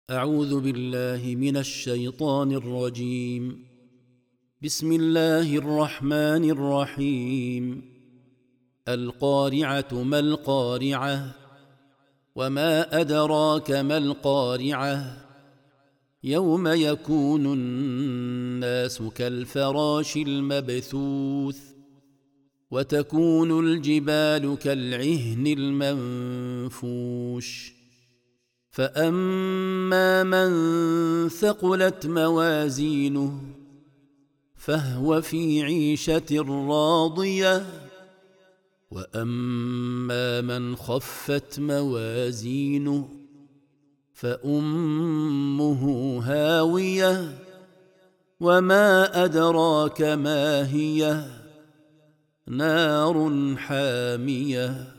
أعوذ بالله من الشيطان الرجيم. بسم الله الرحمن الرحيم. القارعة ما القارعة وما أدراك ما القارعة يوم يكون الناس كالفراش المبثوث وتكون الجبال كالعهن المنفوش فأما من ثقلت موازينه فهو في عيشة راضية وأما من خفت موازينه فأمه هاوية وما أدراك ما هي نار حامية